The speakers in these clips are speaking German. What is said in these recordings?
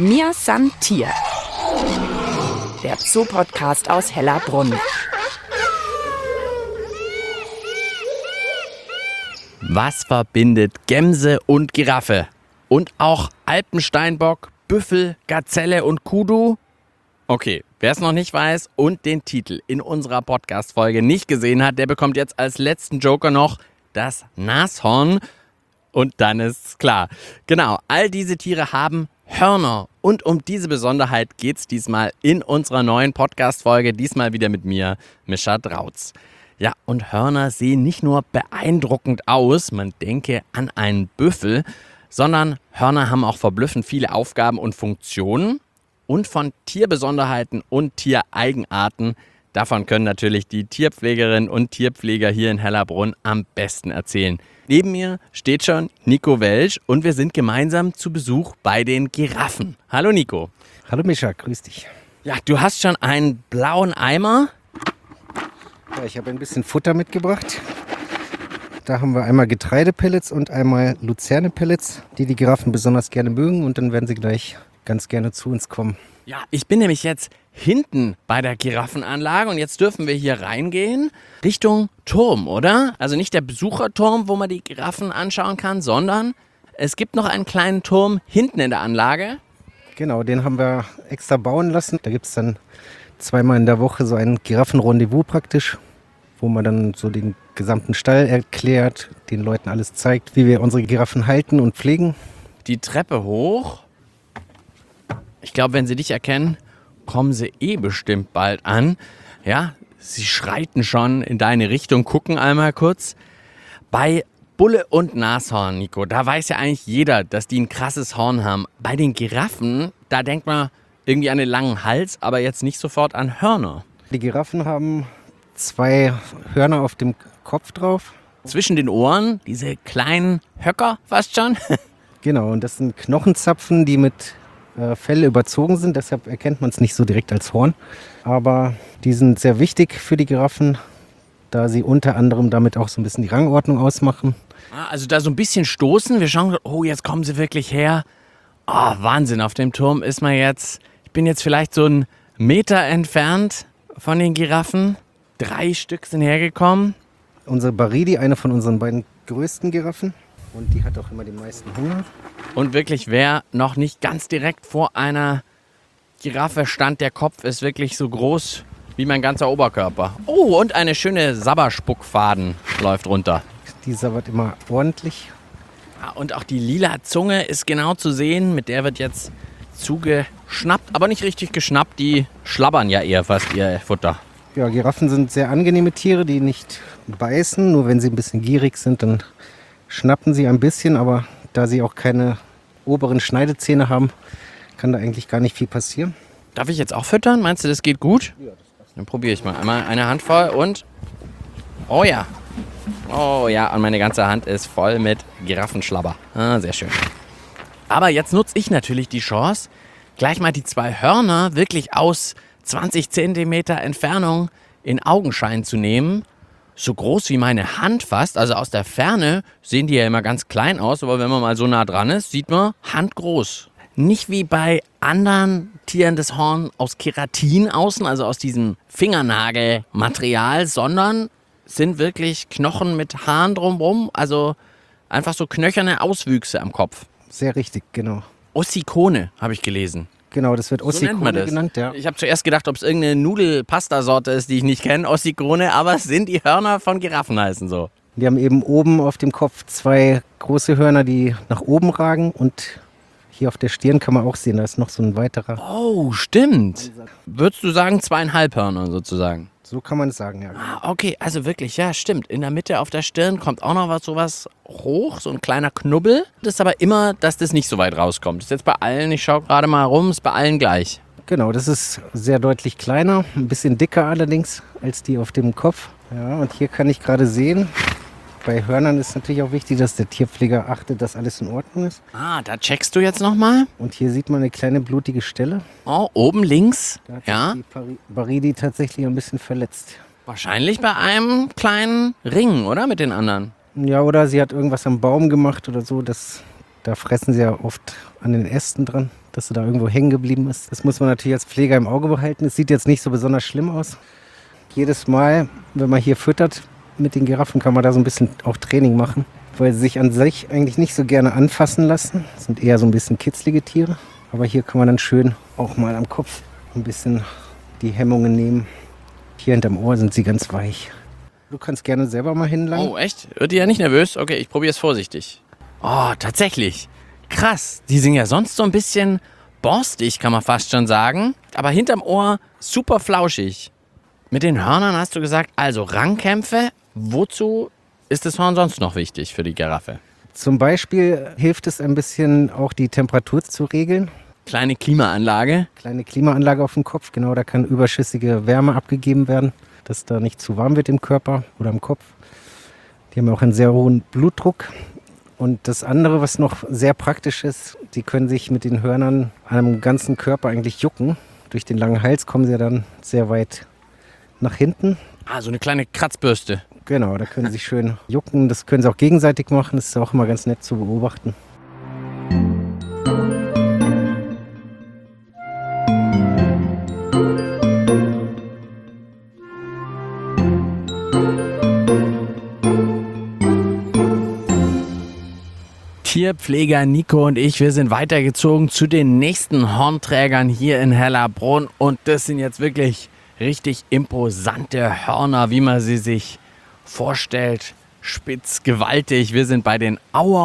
Mir san Tier, der Zoo-Podcast aus Hellerbrunn. Was verbindet Gemse und Giraffe? Und auch Alpensteinbock, Büffel, Gazelle und Kudu? Okay, wer es noch nicht weiß und den Titel in unserer Podcast-Folge nicht gesehen hat, der bekommt jetzt als letzten Joker noch das Nashorn. Und dann ist's klar. Genau, all diese Tiere haben Hörner. Und um diese Besonderheit geht's diesmal in unserer neuen Podcast-Folge. Diesmal wieder mit mir, Mischa Drautz. Ja, und Hörner sehen nicht nur beeindruckend aus, man denke an einen Büffel, sondern Hörner haben auch verblüffend viele Aufgaben und Funktionen. Und von Tierbesonderheiten und Tiereigenarten, davon können natürlich die Tierpflegerinnen und Tierpfleger hier in Hellerbrunn am besten erzählen. Neben mir steht schon Nico Welsch und wir sind gemeinsam zu Besuch bei den Giraffen. Hallo Nico. Hallo Mischa, grüß dich. Ja, du hast schon einen blauen Eimer. Ja, ich habe ein bisschen Futter mitgebracht. Da haben wir einmal Getreidepellets und einmal Luzerne-Pellets, die die Giraffen besonders gerne mögen. Und dann werden sie gleich ganz gerne zu uns kommen. Ja, ich bin nämlich jetzt hinten bei der Giraffenanlage und jetzt dürfen wir hier reingehen Richtung Turm, oder? Also nicht der Besucherturm, wo man die Giraffen anschauen kann, sondern es gibt noch einen kleinen Turm hinten in der Anlage. Genau, den haben wir extra bauen lassen. Da gibt es dann zweimal in der Woche so ein Giraffenrendezvous praktisch, wo man dann so den gesamten Stall erklärt, den Leuten alles zeigt, wie wir unsere Giraffen halten und pflegen. Die Treppe hoch. Ich glaube, wenn sie dich erkennen, kommen sie bestimmt bald an. Ja, sie schreiten schon in deine Richtung, gucken einmal kurz. Bei Bulle und Nashorn, Nico, da weiß ja eigentlich jeder, dass die ein krasses Horn haben. Bei den Giraffen, da denkt man irgendwie an den langen Hals, aber jetzt nicht sofort an Hörner. Die Giraffen haben 2 Hörner auf dem Kopf drauf. Zwischen den Ohren, diese kleinen Höcker fast schon. Genau, und das sind Knochenzapfen, die mit Fell überzogen sind. Deshalb erkennt man es nicht so direkt als Horn. Aber die sind sehr wichtig für die Giraffen, da sie unter anderem damit auch so ein bisschen die Rangordnung ausmachen. Also da so ein bisschen stoßen. Wir schauen, oh, jetzt kommen sie wirklich her. Oh, Wahnsinn, auf dem Turm ist man jetzt. Ich bin jetzt vielleicht so einen Meter entfernt von den Giraffen. 3 Stück sind hergekommen. Unsere Baridi, eine von unseren beiden größten Giraffen. Und die hat auch immer den meisten Hunger. Und wirklich, wer noch nicht ganz direkt vor einer Giraffe stand, der Kopf ist wirklich so groß wie mein ganzer Oberkörper. Oh, und eine schöne Sabberspuckfaden läuft runter. Die sabbert immer ordentlich. Ja, und auch die lila Zunge ist genau zu sehen. Mit der wird jetzt zugeschnappt, aber nicht richtig geschnappt. Die schlabbern ja eher fast ihr Futter. Ja, Giraffen sind sehr angenehme Tiere, die nicht beißen. Nur wenn sie ein bisschen gierig sind, dann schnappen sie ein bisschen. Aber da sie auch keine oberen Schneidezähne haben, kann da eigentlich gar nicht viel passieren. Darf ich jetzt auch füttern? Meinst du, das geht gut? Ja, das passt. Dann probiere ich mal. Einmal eine Handvoll und... Oh ja. Oh ja, und meine ganze Hand ist voll mit Giraffenschlabber. Ah, sehr schön. Aber jetzt nutze ich natürlich die Chance, gleich mal die 2 Hörner wirklich aus 20 Zentimeter Entfernung in Augenschein zu nehmen. So groß wie meine Hand fast. Also aus der Ferne sehen die ja immer ganz klein aus, aber wenn man mal so nah dran ist, sieht man handgroß. Nicht wie bei anderen Tieren das Horn aus Keratin außen, also aus diesem Fingernagelmaterial, sondern sind wirklich Knochen mit Haaren drumherum, also einfach so knöcherne Auswüchse am Kopf. Sehr richtig, genau. Ossikone, habe ich gelesen. Genau, das wird So nennt man Ossikone das. genannt. Ja. Ich habe zuerst gedacht, ob es irgendeine Nudelpastasorte ist, die ich nicht kenne, Ossikone, aber es sind die Hörner von Giraffen heißen so. Die haben eben oben auf dem Kopf 2 große Hörner, die nach oben ragen. Und hier auf der Stirn kann man auch sehen, da ist noch so ein weiterer. Oh, stimmt. Würdest du sagen 2,5 Hörner sozusagen? So kann man es sagen, ja. Ah, okay, also wirklich, ja, stimmt. In der Mitte auf der Stirn kommt auch noch sowas hoch, so ein kleiner Knubbel. Das ist aber immer, dass das nicht so weit rauskommt. Das ist jetzt bei allen, ich schaue gerade mal rum, ist bei allen gleich. Genau, das ist sehr deutlich kleiner, ein bisschen dicker allerdings als die auf dem Kopf. Ja, und hier kann ich gerade sehen, bei Hörnern ist natürlich auch wichtig, dass der Tierpfleger achtet, dass alles in Ordnung ist. Ah, da checkst du jetzt nochmal. Und hier sieht man eine kleine blutige Stelle. Oh, oben links. Da hat Ja, sich die Baridi tatsächlich ein bisschen verletzt. wahrscheinlich bei einem kleinen Ring, oder? Mit den anderen. Ja, oder sie hat irgendwas am Baum gemacht oder so. Das Da fressen sie ja oft an den Ästen dran, dass sie da irgendwo hängen geblieben ist. Das muss man natürlich als Pfleger im Auge behalten. Es sieht jetzt nicht so besonders schlimm aus. Jedes Mal, wenn man hier füttert mit den Giraffen, kann man da so ein bisschen auch Training machen, weil sie sich an sich eigentlich nicht so gerne anfassen lassen. Das sind eher so ein bisschen kitzlige Tiere. Aber hier kann man dann schön auch mal am Kopf ein bisschen die Hemmungen nehmen. Hier hinterm Ohr sind sie ganz weich. Du kannst gerne selber mal hinlangen. Oh, echt? Wird die ja nicht nervös? Okay, ich probiere es vorsichtig. Oh, tatsächlich. Krass. Die sind ja sonst so ein bisschen borstig, kann man fast schon sagen. Aber hinterm Ohr super flauschig. Mit den Hörnern hast du gesagt, also Rangkämpfe. Wozu ist das Horn sonst noch wichtig für die Giraffe? Zum Beispiel hilft es ein bisschen auch die Temperatur zu regeln. Kleine Klimaanlage. Kleine Klimaanlage auf dem Kopf, genau, da kann überschüssige Wärme abgegeben werden, dass da nicht zu warm wird im Körper oder im Kopf. Die haben auch einen sehr hohen Blutdruck. Und das andere, was noch sehr praktisch ist, die können sich mit den Hörnern am ganzen Körper eigentlich jucken. Durch den langen Hals kommen sie dann sehr weit nach hinten. Ah, so eine kleine Kratzbürste. Genau, da können sie sich schön jucken. Das können sie auch gegenseitig machen. Das ist auch immer ganz nett zu beobachten. Tierpfleger Nico und ich, wir sind weitergezogen zu den nächsten Hornträgern hier in Hellerbrunn. Und das sind jetzt wirklich richtig imposante Hörner, wie man sie sich vorstellt. Spitz, gewaltig. Wir sind bei den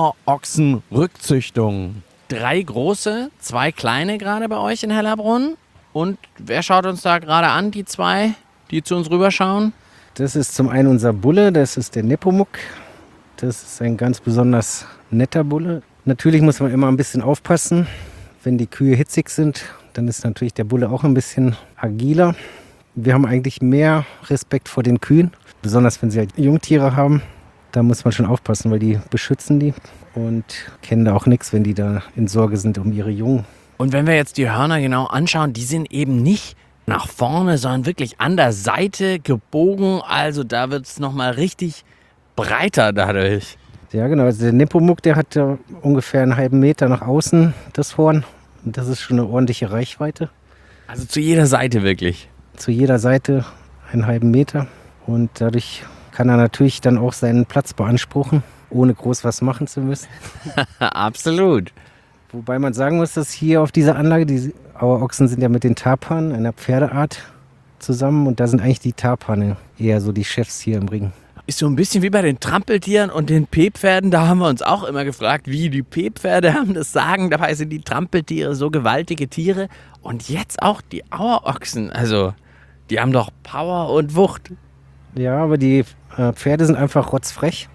Auerochsen-Rückzüchtungen. 3 große, 2 kleine gerade bei euch in Hellerbrunn. Und wer schaut uns da gerade an, die 2, die zu uns rüberschauen? Das ist zum einen unser Bulle, das ist der Nepomuk. Das ist ein ganz besonders netter Bulle. Natürlich muss man immer ein bisschen aufpassen. Wenn die Kühe hitzig sind, dann ist natürlich der Bulle auch ein bisschen agiler. Wir haben eigentlich mehr Respekt vor den Kühen, besonders wenn sie halt Jungtiere haben. Da muss man schon aufpassen, weil die beschützen die und kennen da auch nichts, wenn die da in Sorge sind um ihre Jungen. Und wenn wir jetzt die Hörner genau anschauen, die sind eben nicht nach vorne, sondern wirklich an der Seite gebogen. Also da wird es nochmal richtig breiter dadurch. Ja genau, also der Nepomuk, der hat ja ungefähr einen halben Meter nach außen, das Horn. Und das ist schon eine ordentliche Reichweite. Also zu jeder Seite wirklich. Zu jeder Seite einen halben Meter. Und dadurch kann er natürlich dann auch seinen Platz beanspruchen, ohne groß was machen zu müssen. Absolut. Wobei man sagen muss, dass hier auf dieser Anlage, die Auerochsen sind ja mit den Tarpanen, einer Pferdeart, zusammen. Und da sind eigentlich die Tarpane eher so die Chefs hier im Ring. Ist so ein bisschen wie bei den Trampeltieren und den P-Pferden. Da haben wir uns auch immer gefragt, wie die P-Pferde haben das Sagen. Dabei sind die Trampeltiere so gewaltige Tiere. Und jetzt auch die Auerochsen. Also, die haben doch Power und Wucht. Ja, aber die Pferde sind einfach rotzfrech.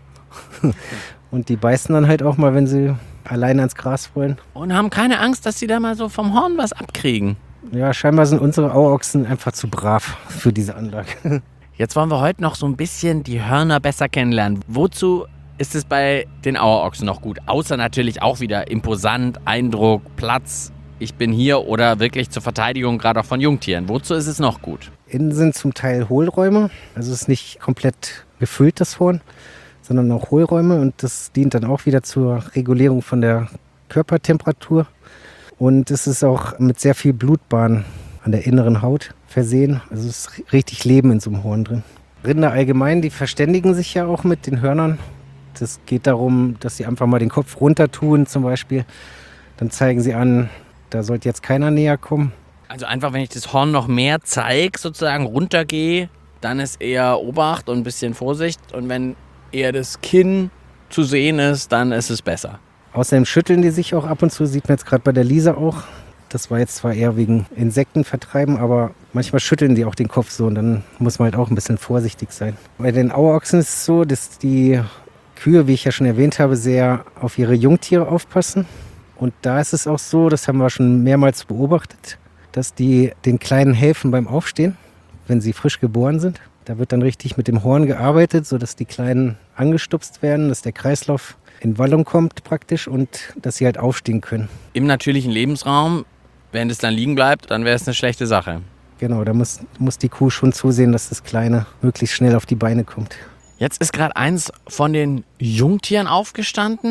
Und die beißen dann halt auch mal, wenn sie alleine ans Gras wollen. Und haben keine Angst, dass sie da mal so vom Horn was abkriegen. Ja, scheinbar sind unsere Auerochsen einfach zu brav für diese Anlage. Jetzt wollen wir heute noch so ein bisschen die Hörner besser kennenlernen. Wozu ist es bei den Auerochsen noch gut? Außer natürlich auch wieder imposant, Eindruck, Platz. Ich bin hier oder wirklich zur Verteidigung gerade auch von Jungtieren. Wozu ist es noch gut? Innen sind zum Teil Hohlräume. Also es ist nicht komplett gefüllt, das Horn, sondern auch Hohlräume. Und das dient dann auch wieder zur Regulierung von der Körpertemperatur. Und es ist auch mit sehr viel Blutbahn an der inneren Haut versehen. Also es ist richtig Leben in so einem Horn drin. Rinder allgemein, die verständigen sich ja auch mit den Hörnern. Das geht darum, dass sie einfach mal den Kopf runter tun zum Beispiel. Dann zeigen sie an, da sollte jetzt keiner näher kommen. Also einfach, wenn ich das Horn noch mehr zeige, sozusagen runtergehe, dann ist eher Obacht und ein bisschen Vorsicht. Und wenn eher das Kinn zu sehen ist, dann ist es besser. Außerdem schütteln die sich auch ab und zu, sieht man jetzt gerade bei der Lisa auch. Das war jetzt zwar eher wegen Insekten vertreiben, aber manchmal schütteln die auch den Kopf so und dann muss man halt auch ein bisschen vorsichtig sein. Bei den Auerochsen ist es so, dass die Kühe, wie ich ja schon erwähnt habe, sehr auf ihre Jungtiere aufpassen. Und da ist es auch so, das haben wir schon mehrmals beobachtet, dass die den Kleinen helfen beim Aufstehen, wenn sie frisch geboren sind. Da wird dann richtig mit dem Horn gearbeitet, sodass die Kleinen angestupst werden, dass der Kreislauf in Wallung kommt praktisch und dass sie halt aufstehen können. Im natürlichen Lebensraum, wenn es dann liegen bleibt, dann wäre es eine schlechte Sache. Genau, da muss die Kuh schon zusehen, dass das Kleine möglichst schnell auf die Beine kommt. Jetzt ist gerade eins von den Jungtieren aufgestanden.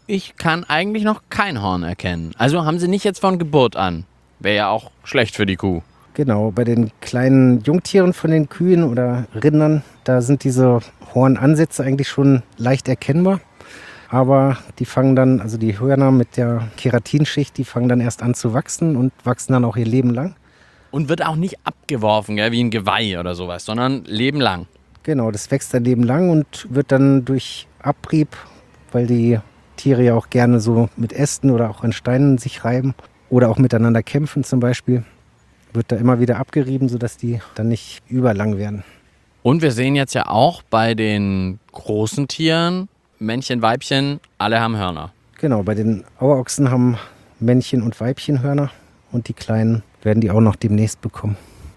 ich kann eigentlich noch kein Horn erkennen. Also haben sie nicht jetzt von Geburt an. Wäre ja auch schlecht für die Kuh. Genau, bei den kleinen Jungtieren von den Kühen oder Rindern, da sind diese Hornansätze eigentlich schon leicht erkennbar. Aber die fangen dann, also die Hörner mit der Keratinschicht, die fangen dann erst an zu wachsen und wachsen dann auch ihr Leben lang. Und wird auch nicht abgeworfen, gell, wie ein Geweih oder sowas, sondern lebenlang. Genau, das wächst dann Leben lang und wird dann durch Abrieb, weil die Tiere ja auch gerne so mit Ästen oder auch an Steinen sich reiben oder auch miteinander kämpfen zum Beispiel, wird da immer wieder abgerieben, sodass die dann nicht überlang werden. Und wir sehen jetzt ja auch bei den großen Tieren, Männchen, Weibchen, alle haben Hörner. Genau, bei den Auerochsen haben Männchen und Weibchen Hörner und die Kleinen werden die auch noch demnächst bekommen.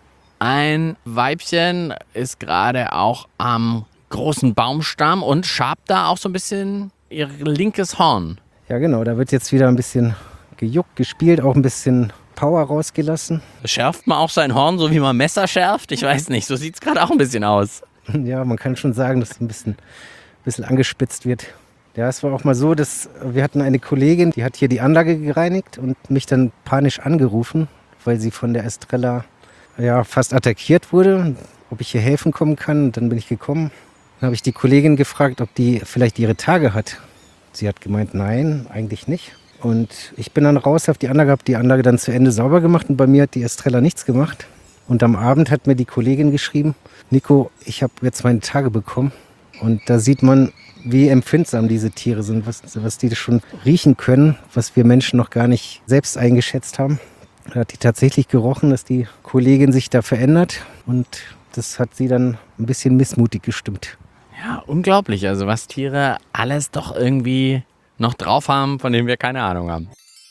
Ein Weibchen ist gerade auch am großen Baumstamm und schabt da auch so ein bisschen ihr linkes Horn. Ja genau, da wird jetzt wieder ein bisschen gejuckt, gespielt, auch ein bisschen Power rausgelassen. Schärft man auch sein Horn, so wie man Messer schärft? Ich weiß nicht, so sieht es gerade auch ein bisschen aus. Ja, man kann schon sagen, dass es ein bisschen angespitzt wird. Ja, es war auch mal so, dass wir hatten eine Kollegin, die hat hier die Anlage gereinigt und mich dann panisch angerufen, weil sie von der Estrella fast attackiert wurde, ob ich hier helfen kommen kann. Und dann bin ich gekommen. Dann habe ich die Kollegin gefragt, ob die vielleicht ihre Tage hat. Sie hat gemeint, nein, eigentlich nicht. Und ich bin dann raus auf die Anlage, habe die Anlage dann zu Ende sauber gemacht und bei mir hat die Estrella nichts gemacht. Und am Abend hat mir die Kollegin geschrieben, Nico, ich habe jetzt meine Tage bekommen. Und da sieht man, wie empfindsam diese Tiere sind, was die schon riechen können, was wir Menschen noch gar nicht selbst eingeschätzt haben. Da hat die tatsächlich gerochen, dass die Kollegin sich da verändert und das hat sie dann ein bisschen missmutig gestimmt. Ja, unglaublich. Also was Tiere alles doch irgendwie noch drauf haben, von dem wir keine Ahnung haben.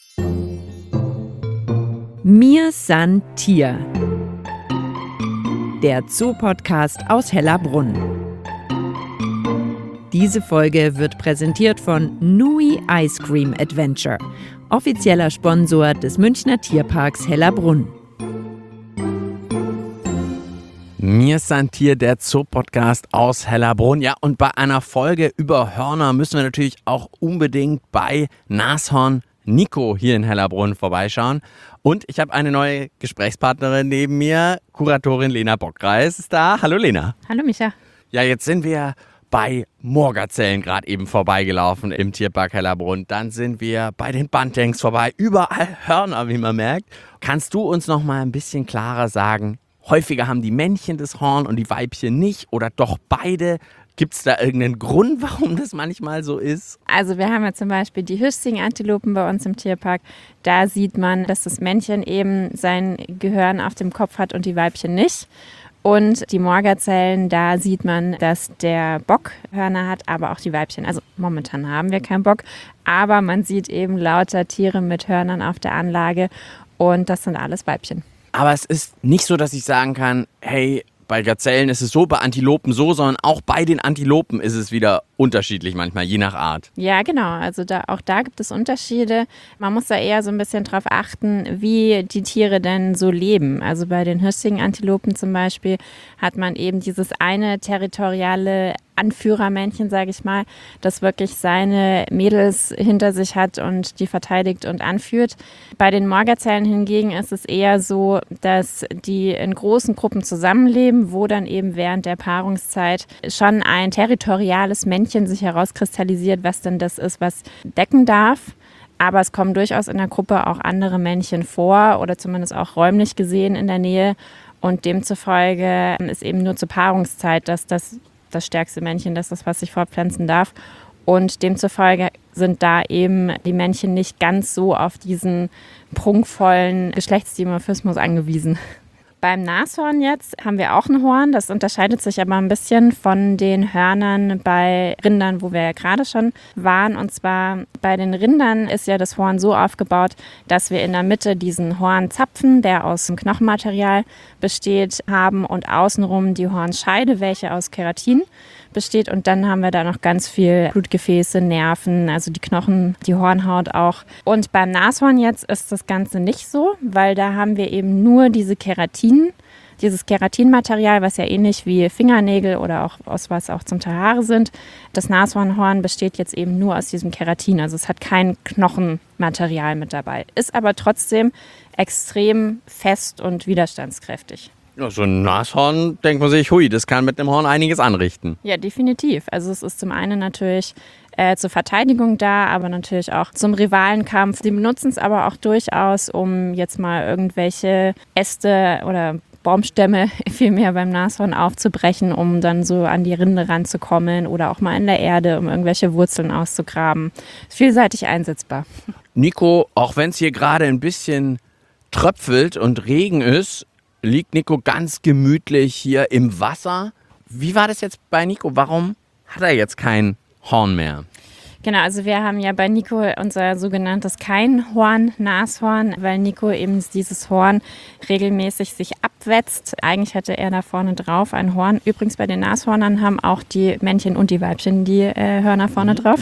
Mir san Tier. Der Zoo-Podcast aus Hellerbrunn. Diese Folge wird präsentiert von Nui Ice Cream Adventure, offizieller Sponsor des Münchner Tierparks Hellerbrunn. Mir san Tier, der Zoo-Podcast aus Hellerbrunn. Ja, und bei einer Folge über Hörner müssen wir natürlich auch unbedingt bei Nashorn Nico hier in Hellerbrunn vorbeischauen. Und ich habe eine neue Gesprächspartnerin neben mir, Kuratorin Lena Bockreis ist da. Hallo Lena. Hallo Micha. Ja, jetzt sind wir bei Moorgazellen gerade eben vorbeigelaufen im Tierpark Hellerbrunn. Dann sind wir bei den Bantengs vorbei. Überall Hörner, wie man merkt. Kannst du uns noch mal ein bisschen klarer sagen, häufiger haben die Männchen das Horn und die Weibchen nicht oder doch beide? Gibt es da irgendeinen Grund, warum das manchmal so ist? Also wir haben ja zum Beispiel die Hüsting-Antilopen bei uns im Tierpark. Da sieht man, dass das Männchen eben sein Gehörn auf dem Kopf hat und die Weibchen nicht. Und die Moorgazellen, da sieht man, dass der Bock Hörner hat, aber auch die Weibchen. Also momentan haben wir keinen Bock, aber man sieht eben lauter Tiere mit Hörnern auf der Anlage und das sind alles Weibchen. Aber es ist nicht so, dass ich sagen kann, hey, bei Gazellen ist es so, bei Antilopen so, sondern auch bei den Antilopen ist es wieder unterschiedlich manchmal, je nach Art. Ja, genau. Also auch da gibt es Unterschiede. Man muss da eher so ein bisschen drauf achten, wie die Tiere denn so leben. Also bei den Hüsting-Antilopen zum Beispiel hat man eben dieses eine territoriale Anführermännchen, sage ich mal, das wirklich seine Mädels hinter sich hat und die verteidigt und anführt. Bei den Moorgazellen hingegen ist es eher so, dass die in großen Gruppen zusammenleben, wo dann eben während der Paarungszeit schon ein territoriales Männchen sich herauskristallisiert, was denn das ist, was decken darf. Aber es kommen durchaus in der Gruppe auch andere Männchen vor oder zumindest auch räumlich gesehen in der Nähe. Und demzufolge ist eben nur zur Paarungszeit, dass das stärkste Männchen, das was sich fortpflanzen darf. Und demzufolge sind da eben die Männchen nicht ganz so auf diesen prunkvollen Geschlechtsdimorphismus angewiesen. Beim Nashorn jetzt haben wir auch ein Horn. Das unterscheidet sich aber ein bisschen von den Hörnern bei Rindern, wo wir ja gerade schon waren. Und zwar bei den Rindern ist ja das Horn so aufgebaut, dass wir in der Mitte diesen Hornzapfen, der aus Knochenmaterial besteht, haben und außenrum die Hornscheide, welche aus Keratin besteht. Und dann haben wir da noch ganz viel Blutgefäße, Nerven, also die Knochen, die Hornhaut auch. Und beim Nashorn jetzt ist das Ganze nicht so, weil da haben wir eben nur diese Keratin. dieses Keratinmaterial, was ja ähnlich wie Fingernägel oder auch aus was auch zum Teil Haare sind. Das Nashornhorn besteht jetzt eben nur aus diesem Keratin, also es hat kein Knochenmaterial mit dabei, ist aber trotzdem extrem fest und widerstandskräftig. Ja, so ein Nashorn, denkt man sich, hui, das kann mit einem Horn einiges anrichten. Ja, definitiv. Also es ist zum einen natürlich zur Verteidigung da, aber natürlich auch zum Rivalenkampf. Die benutzen es aber auch durchaus, um jetzt mal irgendwelche Äste oder Baumstämme vielmehr beim Nashorn aufzubrechen, um dann so an die Rinde ranzukommen oder auch mal in der Erde, um irgendwelche Wurzeln auszugraben. Vielseitig einsetzbar. Nico, auch wenn es hier gerade ein bisschen tröpfelt und Regen ist, liegt Nico ganz gemütlich hier im Wasser. Wie war das jetzt bei Nico? Warum hat er jetzt kein Horn mehr? Genau, also wir haben ja bei Nico unser sogenanntes Keinhorn-Nashorn, weil Nico eben dieses Horn regelmäßig sich abwetzt. Eigentlich hätte er da vorne drauf ein Horn. Übrigens bei den Nashornern haben auch die Männchen und die Weibchen die Hörner vorne drauf.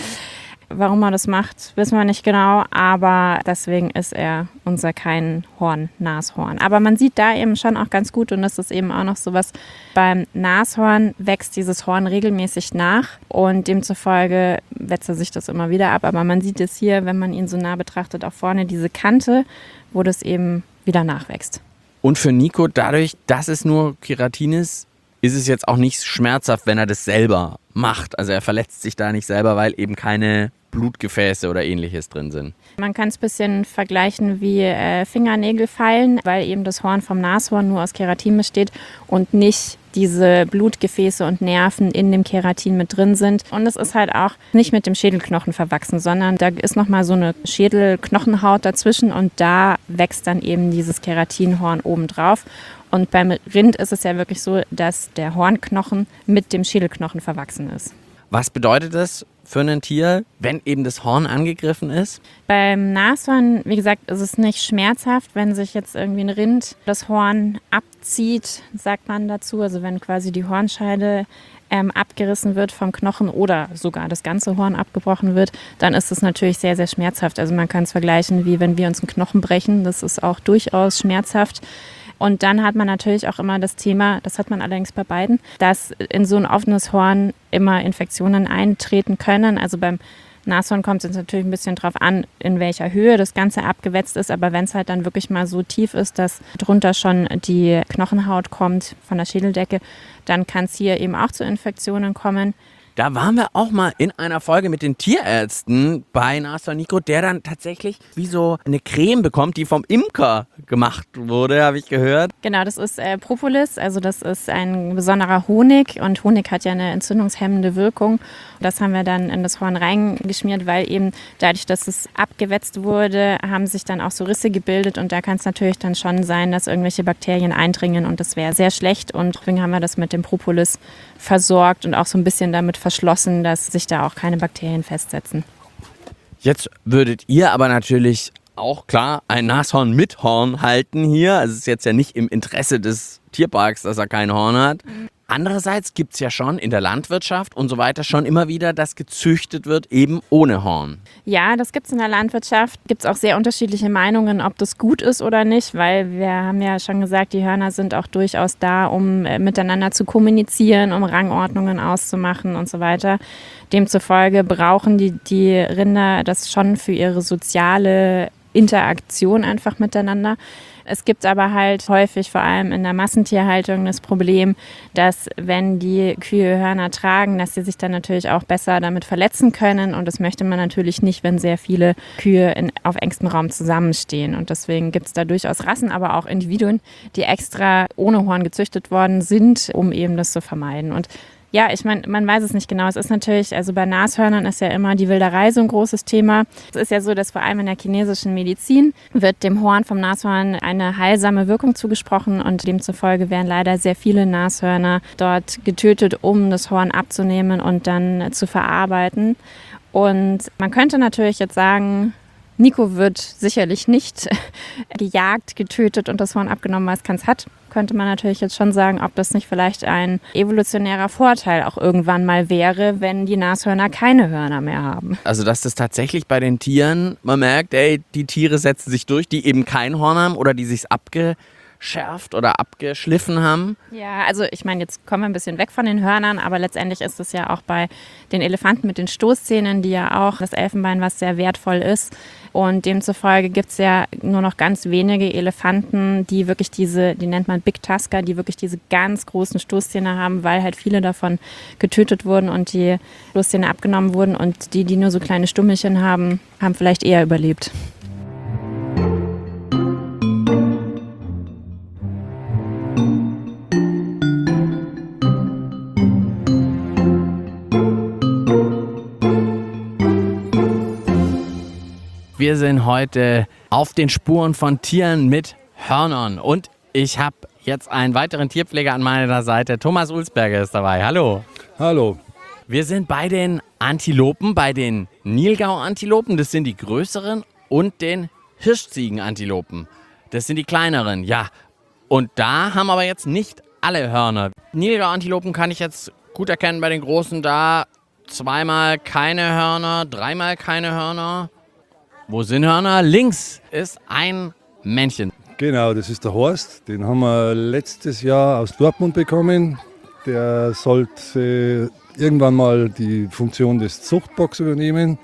Warum er das macht, wissen wir nicht genau, aber deswegen ist er unser Keinhorn-Nashorn. Aber man sieht da eben schon auch ganz gut, und das ist eben auch noch sowas, beim Nashorn wächst dieses Horn regelmäßig nach und demzufolge wetzt er sich das immer wieder ab. Aber man sieht es hier, wenn man ihn so nah betrachtet, auch vorne diese Kante, wo das eben wieder nachwächst. Und für Nico, dadurch, dass es nur Keratin ist es jetzt auch nicht schmerzhaft, wenn er das selber macht. Also er verletzt sich da nicht selber, weil eben keine Blutgefäße oder ähnliches drin sind. Man kann es ein bisschen vergleichen wie Fingernägelfeilen, weil eben das Horn vom Nashorn nur aus Keratin besteht und nicht diese Blutgefäße und Nerven in dem Keratin mit drin sind. Und es ist halt auch nicht mit dem Schädelknochen verwachsen, sondern da ist nochmal so eine Schädelknochenhaut dazwischen und da wächst dann eben dieses Keratinhorn obendrauf. Und beim Rind ist es ja wirklich so, dass der Hornknochen mit dem Schädelknochen verwachsen ist. Was bedeutet das für ein Tier, wenn eben das Horn angegriffen ist? Beim Nashorn, wie gesagt, ist es nicht schmerzhaft, wenn sich jetzt irgendwie ein Rind das Horn abzieht, sagt man dazu. Also wenn quasi die Hornscheide abgerissen wird vom Knochen oder sogar das ganze Horn abgebrochen wird, dann ist es natürlich sehr, sehr schmerzhaft. Also man kann es vergleichen, wie wenn wir uns einen Knochen brechen. Das ist auch durchaus schmerzhaft. Und dann hat man natürlich auch immer das Thema, das hat man allerdings bei beiden, dass in so ein offenes Horn immer Infektionen eintreten können. Also beim Nashorn kommt es jetzt natürlich ein bisschen drauf an, in welcher Höhe das Ganze abgewetzt ist. Aber wenn es halt dann wirklich mal so tief ist, dass drunter schon die Knochenhaut kommt von der Schädeldecke, dann kann es hier eben auch zu Infektionen kommen. Da waren wir auch mal in einer Folge mit den Tierärzten bei Nashorn Nico, der dann tatsächlich wie so eine Creme bekommt, die vom Imker gemacht wurde, habe ich gehört. Genau, das ist Propolis, also das ist ein besonderer Honig und Honig hat ja eine entzündungshemmende Wirkung. Das haben wir dann in das Horn reingeschmiert, weil eben dadurch, dass es abgewetzt wurde, haben sich dann auch so Risse gebildet und da kann es natürlich dann schon sein, dass irgendwelche Bakterien eindringen und das wäre sehr schlecht und deswegen haben wir das mit dem Propolis versorgt und auch so ein bisschen damit verschlossen, dass sich da auch keine Bakterien festsetzen. Jetzt würdet ihr aber natürlich auch klar ein Nashorn mit Horn halten hier. Also es ist jetzt ja nicht im Interesse des Tierparks, dass er kein Horn hat. Andererseits gibt es ja schon in der Landwirtschaft und so weiter schon immer wieder, dass gezüchtet wird eben ohne Horn. Ja, das gibt es in der Landwirtschaft. Gibt es auch sehr unterschiedliche Meinungen, ob das gut ist oder nicht, weil wir haben ja schon gesagt, die Hörner sind auch durchaus da, um miteinander zu kommunizieren, um Rangordnungen auszumachen und so weiter. Demzufolge brauchen die Rinder das schon für ihre soziale Interaktion einfach miteinander. Es gibt aber halt häufig, vor allem in der Massentierhaltung, das Problem, dass wenn die Kühe Hörner tragen, dass sie sich dann natürlich auch besser damit verletzen können. Und das möchte man natürlich nicht, wenn sehr viele Kühe auf engstem Raum zusammenstehen. Und deswegen gibt es da durchaus Rassen, aber auch Individuen, die extra ohne Horn gezüchtet worden sind, um eben das zu vermeiden. Und ja, ich meine, man weiß es nicht genau. Es ist natürlich, also bei Nashörnern ist ja immer die Wilderei so ein großes Thema. Es ist ja so, dass vor allem in der chinesischen Medizin wird dem Horn vom Nashorn eine heilsame Wirkung zugesprochen und demzufolge werden leider sehr viele Nashörner dort getötet, um das Horn abzunehmen und dann zu verarbeiten. Und man könnte natürlich jetzt sagen, Nico wird sicherlich nicht gejagt, getötet und das Horn abgenommen, weil es keins hat. Könnte man natürlich jetzt schon sagen, ob das nicht vielleicht ein evolutionärer Vorteil auch irgendwann mal wäre, wenn die Nashörner keine Hörner mehr haben. Also dass das tatsächlich bei den Tieren, man merkt, ey, die Tiere setzen sich durch, die eben kein Horn haben oder die sich's abgeschaut abgeschärft oder abgeschliffen haben. Ja, also ich meine, jetzt kommen wir ein bisschen weg von den Hörnern, aber letztendlich ist es ja auch bei den Elefanten mit den Stoßzähnen, die ja auch das Elfenbein, was sehr wertvoll ist. Und demzufolge gibt es ja nur noch ganz wenige Elefanten, die wirklich die nennt man Big Tusker, die wirklich diese ganz großen Stoßzähne haben, weil halt viele davon getötet wurden und die Stoßzähne abgenommen wurden. Und die nur so kleine Stummelchen haben, haben vielleicht eher überlebt. Wir sind heute auf den Spuren von Tieren mit Hörnern und ich habe jetzt einen weiteren Tierpfleger an meiner Seite. Thomas Ulsberger ist dabei. Hallo. Hallo. Wir sind bei den Antilopen, bei den Nilgau-Antilopen, das sind die größeren, und den Hirschziegen-Antilopen, das sind die kleineren, ja. Und da haben aber jetzt nicht alle Hörner. Nilgau-Antilopen kann ich jetzt gut erkennen bei den großen, da zweimal keine Hörner, dreimal keine Hörner. Wo sind Hörner? Links ist ein Männchen. Genau, das ist der Horst. Den haben wir letztes Jahr aus Dortmund bekommen. Der sollte irgendwann mal die Funktion des Zuchtbocks übernehmen.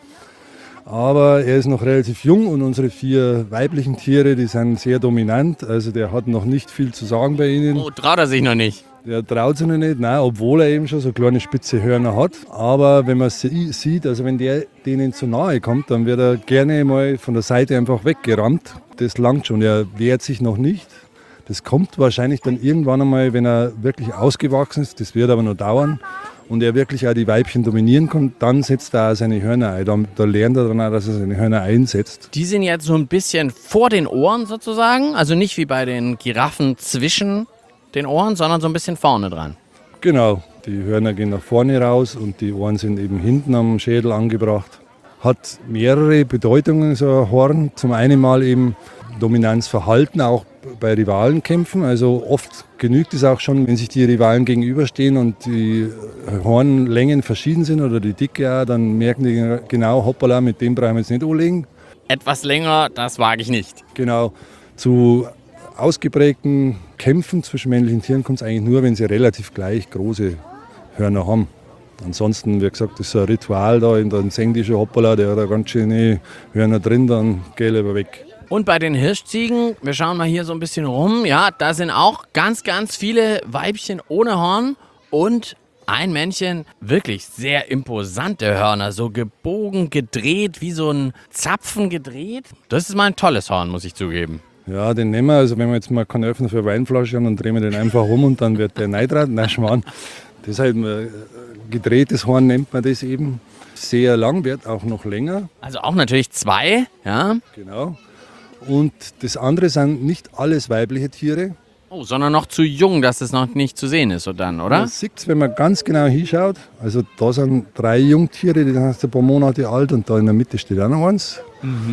Aber er ist noch relativ jung und unsere 4 weiblichen Tiere, die sind sehr dominant. Also der hat noch nicht viel zu sagen bei ihnen. Oh, traut er sich noch nicht? Der traut sich noch nicht, nein, obwohl er eben schon so kleine spitze Hörner hat. Aber wenn man sieht, also wenn der denen zu nahe kommt, dann wird er gerne mal von der Seite einfach weggerammt. Das langt schon, er wehrt sich noch nicht. Das kommt wahrscheinlich dann irgendwann einmal, wenn er wirklich ausgewachsen ist. Das wird aber noch dauern. Und er wirklich auch die Weibchen dominieren kann, dann setzt er auch seine Hörner ein. Da lernt er dann auch, dass er seine Hörner einsetzt. Die sind jetzt so ein bisschen vor den Ohren sozusagen, also nicht wie bei den Giraffen zwischen den Ohren, sondern so ein bisschen vorne dran. Genau, die Hörner gehen nach vorne raus und die Ohren sind eben hinten am Schädel angebracht. Hat mehrere Bedeutungen, so ein Horn. Zum einen mal eben Dominanzverhalten, auch bei Rivalenkämpfen. Also oft genügt es auch schon, wenn sich die Rivalen gegenüberstehen und die Hornlängen verschieden sind oder die Dicke auch, dann merken die genau, hoppala, mit dem brauchen wir jetzt nicht anlegen. Etwas länger, das wage ich nicht. Genau, zu ausgeprägten Kämpfen zwischen männlichen Tieren kommt es eigentlich nur, wenn sie relativ gleich große Hörner haben. Ansonsten, wie gesagt, das ist so ein Ritual da, dann senkt die schon, hoppala, der hat da ganz schöne Hörner drin, dann geh lieber weg. Und bei den Hirschziegen, wir schauen mal hier so ein bisschen rum, ja, da sind auch ganz, ganz viele Weibchen ohne Horn und ein Männchen, wirklich sehr imposante Hörner, so gebogen, gedreht, wie so ein Zapfen gedreht. Das ist mal ein tolles Horn, muss ich zugeben. Ja, den nehmen wir, also wenn wir jetzt mal keinen Öffner für Weinflasche haben, dann drehen wir den einfach um und dann wird der Neidrat, nein, Schmarrn. Das ist halt ein gedrehtes Horn, nennt man das eben. Sehr lang, wird auch noch länger. Also auch natürlich 2, ja. Genau. Und das andere sind nicht alles weibliche Tiere. Oh, sondern noch zu jung, dass es noch nicht zu sehen ist, so dann, oder? Man sieht es, wenn man ganz genau hinschaut. Also da sind 3 Jungtiere, die sind erst ein paar Monate alt und da in der Mitte steht auch noch eins.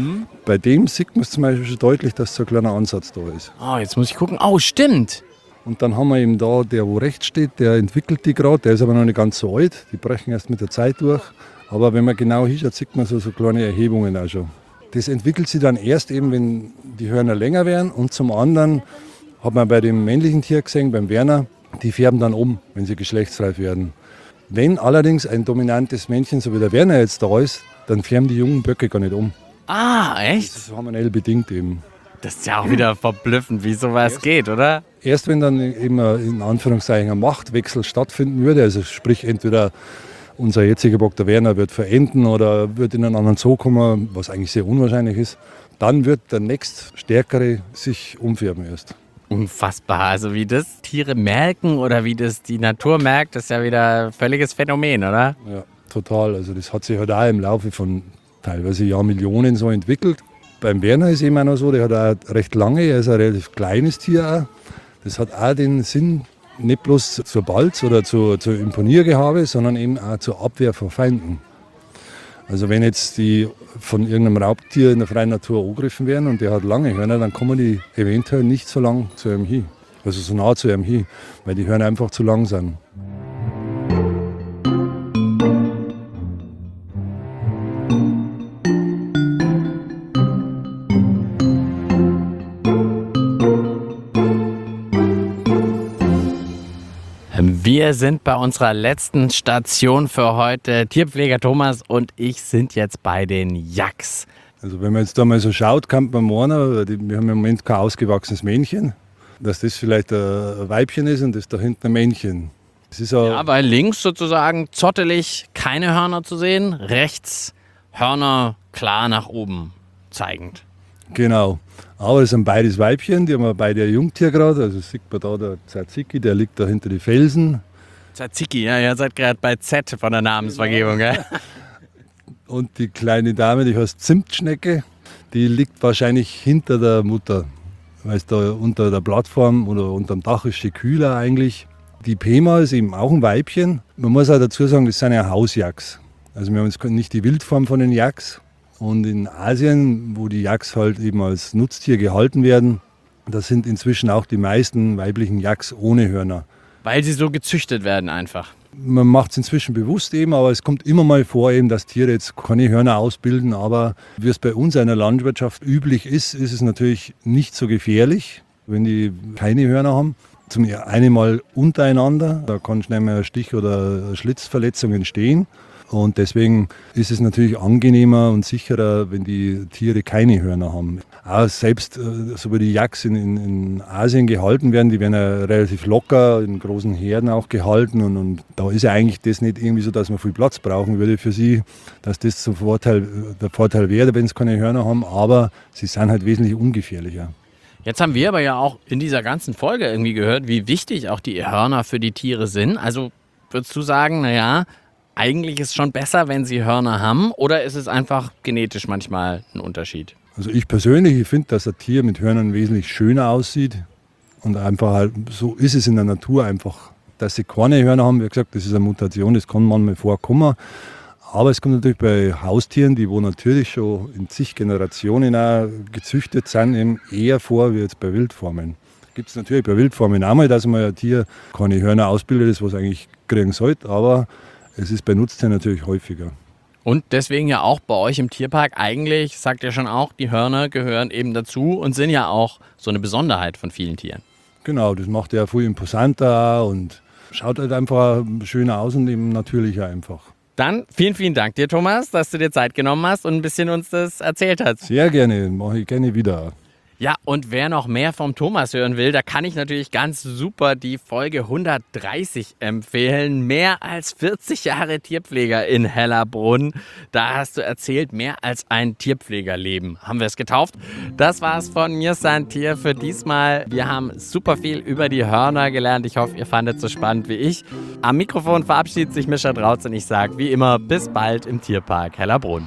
Bei dem sieht man es zum Beispiel schon deutlich, dass so ein kleiner Ansatz da ist. Oh, jetzt muss ich gucken. Oh, stimmt. Und dann haben wir eben da, der wo rechts steht, der entwickelt die gerade, der ist aber noch nicht ganz so alt. Die brechen erst mit der Zeit durch. Aber wenn man genau hinschaut, sieht man so kleine Erhebungen auch schon. Das entwickelt sich dann erst eben, wenn die Hörner länger werden. Und zum anderen hat man bei dem männlichen Tier gesehen, beim Werner, die färben dann um, wenn sie geschlechtsreif werden. Wenn allerdings ein dominantes Männchen, so wie der Werner jetzt da ist, dann färben die jungen Böcke gar nicht um. Ah, echt? Das ist hormonell bedingt eben. Das ist ja auch wieder verblüffend, wie sowas geht, oder? Erst wenn dann eben in Anführungszeichen ein Machtwechsel stattfinden würde, also sprich entweder unser jetziger Bock, der Werner, wird verenden oder wird in einen anderen Zoo kommen, was eigentlich sehr unwahrscheinlich ist, dann wird der nächststärkere sich umfärben erst. Unfassbar. Also wie das Tiere merken oder wie das die Natur merkt, das ist ja wieder ein völliges Phänomen, oder? Ja, total. Also das hat sich halt auch im Laufe von teilweise Jahrmillionen so entwickelt. Beim Werner ist eben auch noch so, der hat auch recht lange, er ist ein relativ kleines Tier auch. Das hat auch den Sinn, nicht bloß zur Balz oder zur Imponiergehabe, sondern eben auch zur Abwehr von Feinden. Also wenn jetzt die von irgendeinem Raubtier in der freien Natur angegriffen werden und der hat lange Hörner, dann kommen die eventuell nicht so lang zu ihm hin. Also so nah zu ihm hin, weil die Hörner einfach zu lang sind. Wir sind bei unserer letzten Station für heute. Tierpfleger Thomas und ich sind jetzt bei den Yaks. Also wenn man jetzt da mal so schaut, kann man meinen, wir haben im Moment kein ausgewachsenes Männchen, dass das vielleicht ein Weibchen ist und das da hinten ein Männchen. Das ist Ja, weil links sozusagen zottelig keine Hörner zu sehen, rechts Hörner klar nach oben zeigend. Genau. Aber es sind beides Weibchen, die haben wir beide ein Jungtier gerade. Also sieht man da der Tzatziki, der liegt da hinter den Felsen. Tzatziki, ja, ihr seid gerade bei Z von der Namensvergebung, gell? Und die kleine Dame, die heißt Zimtschnecke, die liegt wahrscheinlich hinter der Mutter. Weil es da unter der Plattform oder unterm Dach ist sie kühler eigentlich. Die Pema ist eben auch ein Weibchen. Man muss auch dazu sagen, das sind ja Hausjaks. Also wir haben jetzt nicht die Wildform von den Yaks. Und in Asien, wo die Yaks halt eben als Nutztier gehalten werden, da sind inzwischen auch die meisten weiblichen Yaks ohne Hörner. Weil sie so gezüchtet werden einfach. Man macht es inzwischen bewusst eben, aber es kommt immer mal vor, eben, dass Tiere jetzt keine Hörner ausbilden. Aber wie es bei uns in der Landwirtschaft üblich ist, ist es natürlich nicht so gefährlich, wenn die keine Hörner haben. Zum einen mal untereinander, da kann schnell mal ein Stich oder eine Schlitzverletzung entstehen. Und deswegen ist es natürlich angenehmer und sicherer, wenn die Tiere keine Hörner haben. Auch selbst so wie die Yaks in Asien gehalten werden, die werden ja relativ locker in großen Herden auch gehalten. Und da ist ja eigentlich das nicht irgendwie so, dass man viel Platz brauchen würde für sie, dass das der Vorteil wäre, wenn sie keine Hörner haben. Aber sie sind halt wesentlich ungefährlicher. Jetzt haben wir aber ja auch in dieser ganzen Folge irgendwie gehört, wie wichtig auch die Hörner für die Tiere sind. Also würdest du sagen, naja, eigentlich ist es schon besser, wenn sie Hörner haben, oder ist es einfach genetisch manchmal ein Unterschied? Also ich persönlich finde, dass ein Tier mit Hörnern wesentlich schöner aussieht und einfach halt, so ist es in der Natur einfach. Dass sie keine Hörner haben, wie gesagt, das ist eine Mutation, das kann manchmal vorkommen. Aber es kommt natürlich bei Haustieren, die wo natürlich schon in zig Generationen auch gezüchtet sind, eben eher vor wie jetzt bei Wildformen. Gibt es natürlich bei Wildformen auch mal, dass man ein Tier keine Hörner ausbildet, das was eigentlich kriegen sollte, aber es ist bei Nutztieren natürlich häufiger. Und deswegen ja auch bei euch im Tierpark eigentlich, sagt ihr schon auch, die Hörner gehören eben dazu und sind ja auch so eine Besonderheit von vielen Tieren. Genau, das macht ja viel imposanter und schaut halt einfach schöner aus und eben natürlicher einfach. Dann vielen, vielen Dank dir, Thomas, dass du dir Zeit genommen hast und ein bisschen uns das erzählt hast. Sehr gerne, mache ich gerne wieder. Ja, und wer noch mehr vom Thomas hören will, da kann ich natürlich ganz super die Folge 130 empfehlen. Mehr als 40 Jahre Tierpfleger in Hellerbrunn. Da hast du erzählt, mehr als ein Tierpflegerleben haben wir es getauft. Das war's von mir, Santier, für diesmal. Wir haben super viel über die Hörner gelernt. Ich hoffe, ihr fandet es so spannend wie ich. Am Mikrofon verabschiedet sich Mischa Drautz und ich sage wie immer, bis bald im Tierpark Hellerbrunn.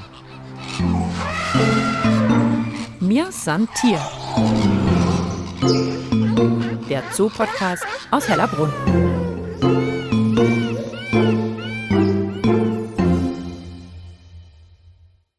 Mir san Tier. Der Zoo-Podcast aus Hellerbrunn.